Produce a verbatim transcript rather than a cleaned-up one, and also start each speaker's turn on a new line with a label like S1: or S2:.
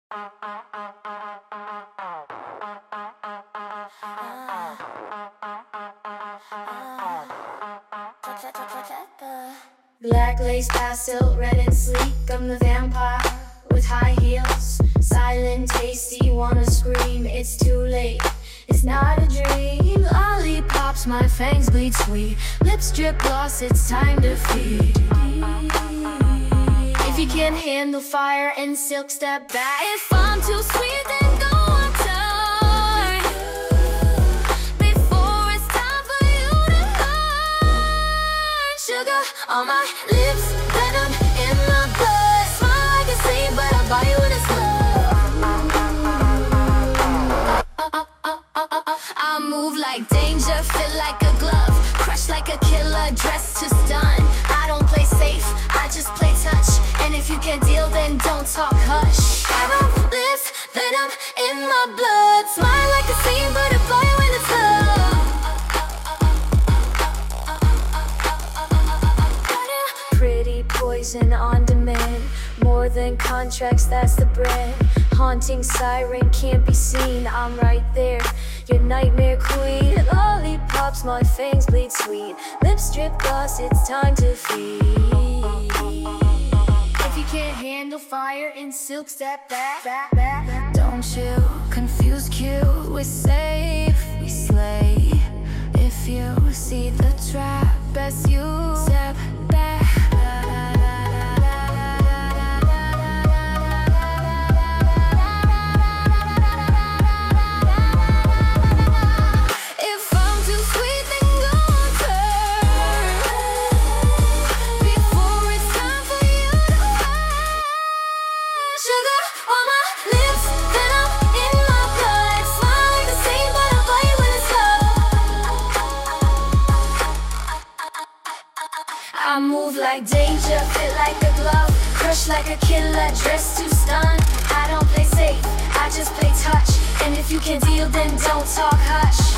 S1: Black lace pastel, red and sleek. I'm the vampire with high heels. Silent, tasty, wanna scream. It's too late, it's not a dream. Lollipops, my fangs bleed sweet. Lips drip gloss, it's time to feed. If you can't handle fire and silk, step back. If I'm too sweet, then go on time. Before it's time for you to learn. Sugar on my lips, venom in my blood. Smile like a saint, but I'll buy you when it's love. I move like danger, feel like a glove. Crush like a killer, dressed to stun. I don't play safe, I just play touch. And if you can't deal, then don't talk, hush. Venom lips, venom in my blood. Smile like a saint, but I'll buy you when it's love. Pretty poison on demand. More than contracts, that's the brand. Haunting siren, can't be seen. I'm right there, your nightmare queen. Lollipops, my fangs bleed sweet. Lips drip gloss, it's time to feed. If you can't handle fire in silk, step back, back, back, back. Don't you confuse Q with safe, we slay. If you see the trap, best you step back. I move like danger, fit like a glove. Crush like a killer, dressed to stun. I don't play safe, I just play touch. And if you can't deal, then don't talk, hush.